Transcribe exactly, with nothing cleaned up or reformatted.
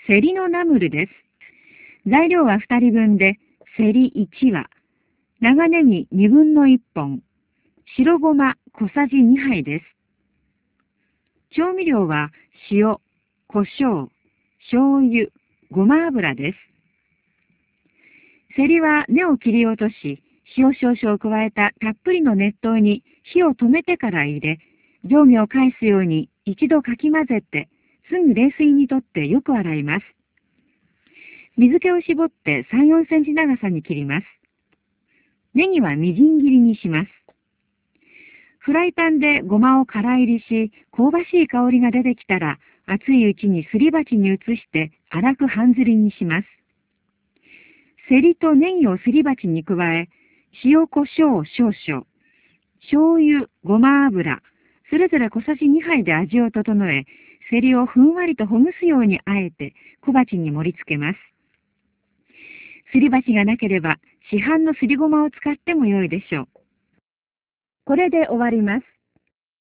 セリのナムルです。材料はふたりぶんで、セリいちわ、長ネギにぶんのいっぽん、白ごま小さじにはいです。調味料は塩、胡椒、醤油、ごま油です。セリは根を切り落とし、塩少々を加えたたっぷりの熱湯に火を止めてから入れ、上下を返すように一度かき混ぜて、すぐ冷水にとってよく洗います。水気を絞ってさん、よんセンチ長さに切ります。ネギはみじん切りにします。フライパンでごまをから入りし、香ばしい香りが出てきたら、熱いうちにすり鉢に移して粗く半ずりにします。セリとネギをすり鉢に加え、塩コショウ少々、醤油、ごま油、それぞれ小さじにはいで味を整え、セリをふんわりとほぐすようにあえて小鉢に盛り付けます。すり鉢がなければ市販のすりごまを使っても良いでしょう。これで終わります。